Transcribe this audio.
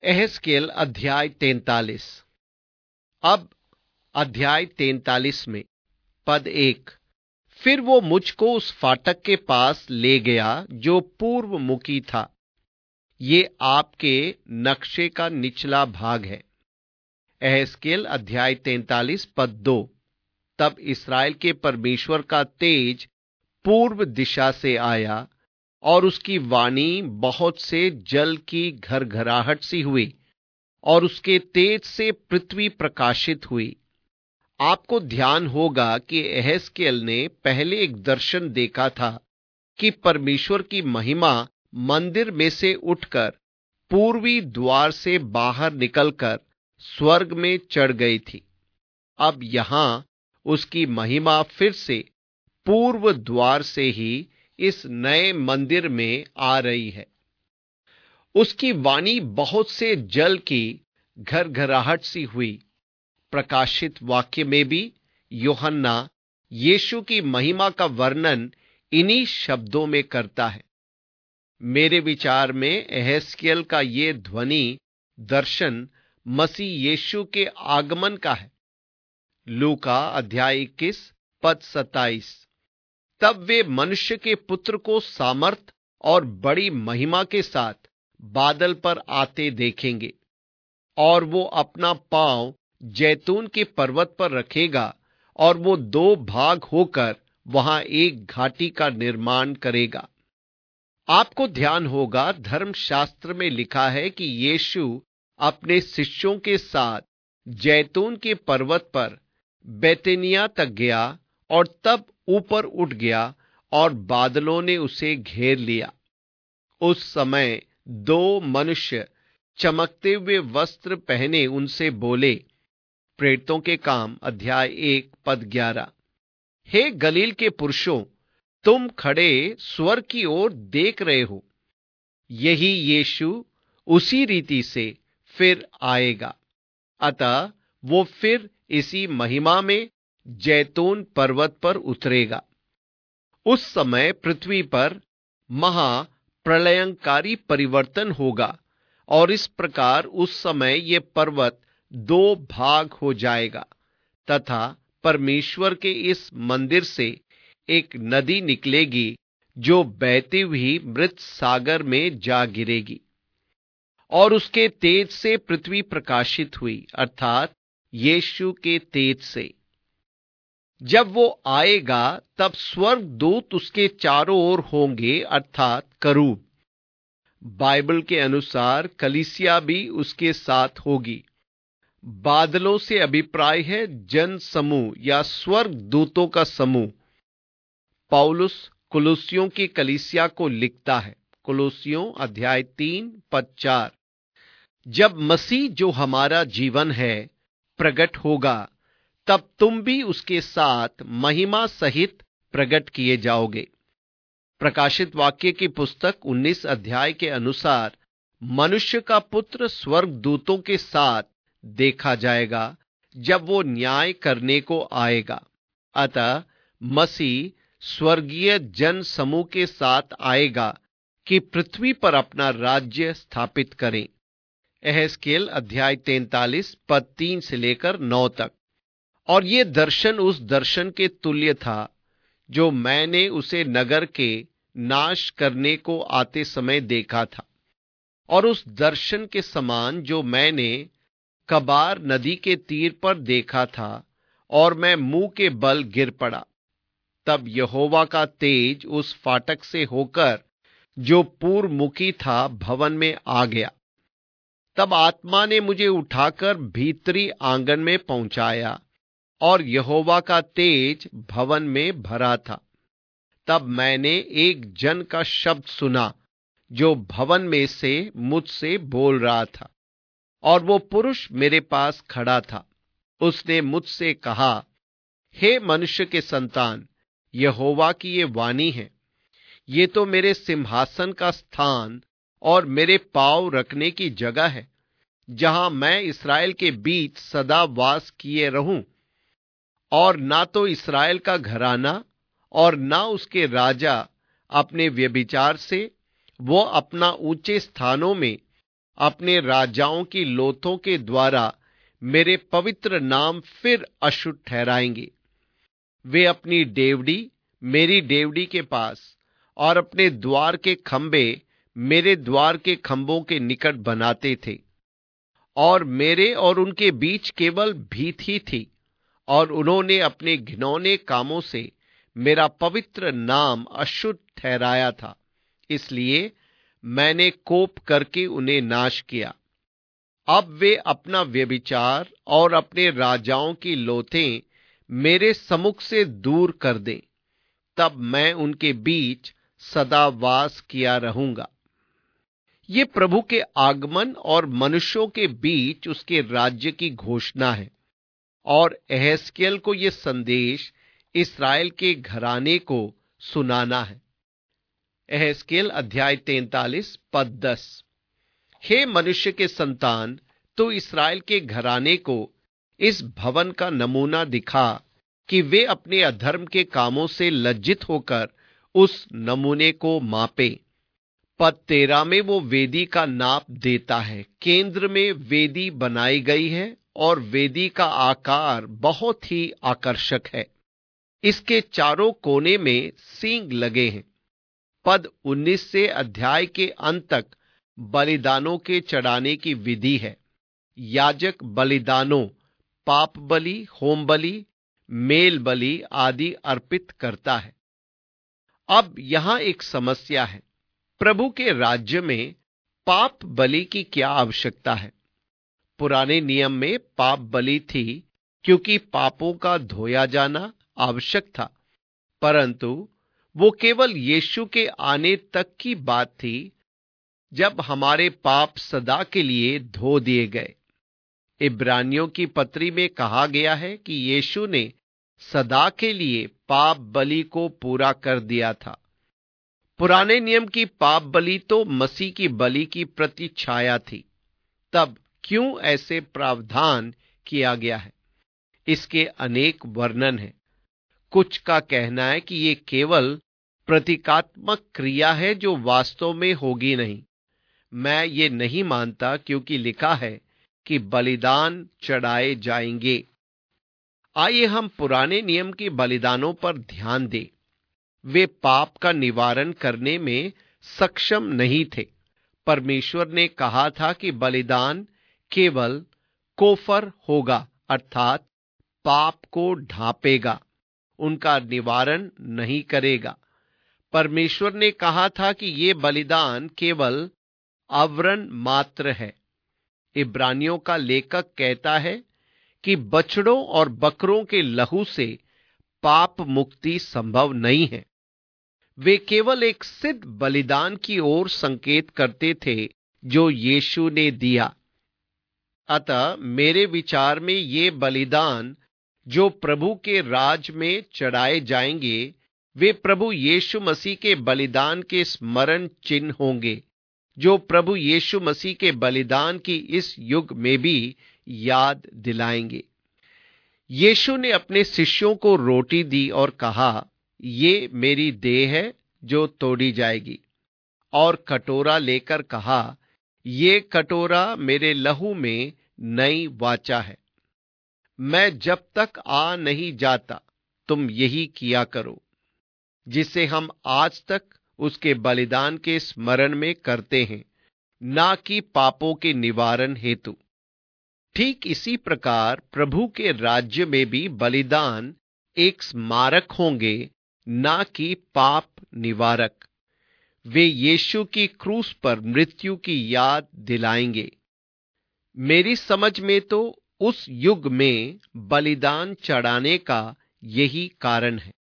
एहेजकेल अध्याय 43। अब अध्याय 43 में पद 1। फिर वो मुझको उस फाटक के पास ले गया जो पूर्व मुखी था। ये आपके नक्शे का निचला भाग है। एहेजकेल अध्याय 43 पद 2। तब इस्राएल के परमेश्वर का तेज पूर्व दिशा से आया और उसकी वाणी बहुत से जल की घरघराहट सी हुई और उसके तेज से पृथ्वी प्रकाशित हुई। आपको ध्यान होगा कि एहेजकेल ने पहले एक दर्शन देखा था कि परमेश्वर की महिमा मंदिर में से उठकर पूर्वी द्वार से बाहर निकलकर स्वर्ग में चढ़ गई थी। अब यहां उसकी महिमा फिर से पूर्व द्वार से ही इस नए मंदिर में आ रही है। उसकी वाणी बहुत से जल की घरघराहट सी हुई। प्रकाशित वाक्य में भी यूहन्ना यीशु की महिमा का वर्णन इन्हीं शब्दों में करता है। मेरे विचार में एहेजकेल का ये ध्वनि दर्शन मसीह यीशु के आगमन का है। लूका अध्याय 21 पद 27। तब वे मनुष्य के पुत्र को सामर्थ और बड़ी महिमा के साथ बादल पर आते देखेंगे और वो अपना पांव जैतून के पर्वत पर रखेगा और वो दो भाग होकर वहां एक घाटी का निर्माण करेगा। आपको ध्यान होगा धर्मशास्त्र में लिखा है कि यीशु अपने शिष्यों के साथ जैतून के पर्वत पर बेतनिया तक गया और तब ऊपर उठ गया और बादलों ने उसे घेर लिया। उस समय दो मनुष्य चमकते हुए वस्त्र पहने उनसे बोले। प्रेरितों के काम अध्याय 1 पद 11। हे गलील के पुरुषों, तुम खड़े स्वर्ग की ओर देख रहे हो। यही यीशु उसी रीति से फिर आएगा। अतः वो फिर इसी महिमा में जैतून पर्वत पर उतरेगा। उस समय पृथ्वी पर महाप्रलयंकारी परिवर्तन होगा और इस प्रकार उस समय ये पर्वत दो भाग हो जाएगा तथा परमेश्वर के इस मंदिर से एक नदी निकलेगी जो बहती हुई मृत सागर में जा गिरेगी। और उसके तेज से पृथ्वी प्रकाशित हुई, अर्थात यीशु के तेज से। जब वो आएगा तब स्वर्गदूत उसके चारों ओर होंगे, अर्थात करूब। बाइबल के अनुसार कलीसिया भी उसके साथ होगी। बादलों से अभिप्राय है जन समूह या स्वर्गदूतों का समूह। पौलुस कुलुस्सियों की कलीसिया को लिखता है। कुलुस्सियों अध्याय 3 पद 4। जब मसीह जो हमारा जीवन है प्रकट होगा तब तुम भी उसके साथ महिमा सहित प्रकट किए जाओगे। प्रकाशित वाक्य की पुस्तक 19 अध्याय के अनुसार मनुष्य का पुत्र स्वर्गदूतों के साथ देखा जाएगा जब वो न्याय करने को आएगा। अतः मसीह स्वर्गीय जन समूह के साथ आएगा कि पृथ्वी पर अपना राज्य स्थापित करें। एहेजकेल अध्याय 43 पद 3 से लेकर 9 तक। और ये दर्शन उस दर्शन के तुल्य था जो मैंने उसे नगर के नाश करने को आते समय देखा था, और उस दर्शन के समान जो मैंने कबार नदी के तीर पर देखा था, और मैं मुंह के बल गिर पड़ा। तब यहोवा का तेज उस फाटक से होकर जो पूर्वमुखी था भवन में आ गया। तब आत्मा ने मुझे उठाकर भीतरी आंगन में पहुंचाया और यहोवा का तेज भवन में भरा था। तब मैंने एक जन का शब्द सुना जो भवन में से मुझसे बोल रहा था, और वो पुरुष मेरे पास खड़ा था। उसने मुझसे कहा, हे मनुष्य के संतान, यहोवा की ये वाणी है। ये तो मेरे सिंहासन का स्थान और मेरे पांव रखने की जगह है, जहां मैं इस्राएल के बीच सदा वास किए रहूं। और ना तो इस्राएल का घराना और ना उसके राजा अपने व्यभिचार से वो अपना ऊंचे स्थानों में अपने राजाओं की लोथों के द्वारा मेरे पवित्र नाम फिर अशुद्ध ठहराएंगे। वे अपनी डेवढ़ी मेरी डेवढ़ी के पास और अपने द्वार के खंभे मेरे द्वार के खंभों के निकट बनाते थे, और मेरे और उनके बीच केवल भीत ही थी, और उन्होंने अपने घिनौने कामों से मेरा पवित्र नाम अशुद्ध ठहराया था। इसलिए मैंने कोप करके उन्हें नाश किया। अब वे अपना व्यभिचार और अपने राजाओं की लोथें मेरे सम्मुख से दूर कर दें, तब मैं उनके बीच सदा वास किया रहूंगा। ये प्रभु के आगमन और मनुष्यों के बीच उसके राज्य की घोषणा है, और एहेजकेल को यह संदेश इस्राएल के घराने को सुनाना है। एहेजकेल अध्याय 43 पद 10। हे मनुष्य के संतान, तो इस्राएल के घराने को इस भवन का नमूना दिखा कि वे अपने अधर्म के कामों से लज्जित होकर उस नमूने को मापे। पद 13 में वो वेदी का नाप देता है। केंद्र में वेदी बनाई गई है और वेदी का आकार बहुत ही आकर्षक है। इसके चारों कोने में सींग लगे हैं। पद 19 से अध्याय के अंत तक बलिदानों के चढ़ाने की विधि है। याजक बलिदानों, पाप बलि, होम बलि, मेल बलि आदि अर्पित करता है। अब यहां एक समस्या है। प्रभु के राज्य में पाप बलि की क्या आवश्यकता है? पुराने नियम में पाप बलि थी क्योंकि पापों का धोया जाना आवश्यक था, परंतु वो केवल यीशु के आने तक की बात थी, जब हमारे पाप सदा के लिए धो दिए गए। इब्रानियों की पत्री में कहा गया है कि यीशु ने सदा के लिए पाप बलि को पूरा कर दिया था। पुराने नियम की पाप बलि तो मसीह की बलि की प्रतिछाया थी। तब क्यों ऐसे प्रावधान किया गया है? इसके अनेक वर्णन हैं। कुछ का कहना है कि ये केवल प्रतीकात्मक क्रिया है जो वास्तव में होगी नहीं। मैं ये नहीं मानता, क्योंकि लिखा है कि बलिदान चढ़ाए जाएंगे। आइए हम पुराने नियम के बलिदानों पर ध्यान दें। वे पाप का निवारण करने में सक्षम नहीं थे। परमेश्वर ने कहा था कि बलिदान केवल कोफर होगा, अर्थात पाप को ढांपेगा, उनका निवारण नहीं करेगा। परमेश्वर ने कहा था कि यह बलिदान केवल आवरण मात्र है। इब्रानियों का लेखक कहता है कि बछड़ों और बकरों के लहू से पाप मुक्ति संभव नहीं है। वे केवल एक सिद्ध बलिदान की ओर संकेत करते थे जो यीशु ने दिया। अतः मेरे विचार में ये बलिदान जो प्रभु के राज में चढ़ाए जाएंगे, वे प्रभु यीशु मसीह के बलिदान के स्मरण चिन्ह होंगे, जो प्रभु यीशु मसीह के बलिदान की इस युग में भी याद दिलाएंगे। यीशु ने अपने शिष्यों को रोटी दी और कहा, ये मेरी देह है जो तोड़ी जाएगी, और कटोरा लेकर कहा, ये कटोरा मेरे लहू में नई वाचा है। मैं जब तक आ नहीं जाता तुम यही किया करो। जिसे हम आज तक उसके बलिदान के स्मरण में करते हैं, ना कि पापों के निवारण हेतु। ठीक इसी प्रकार प्रभु के राज्य में भी बलिदान एक स्मारक होंगे, ना कि पाप निवारक। वे यीशु की क्रूस पर मृत्यु की याद दिलाएंगे। मेरी समझ में तो उस युग में बलिदान चढ़ाने का यही कारण है।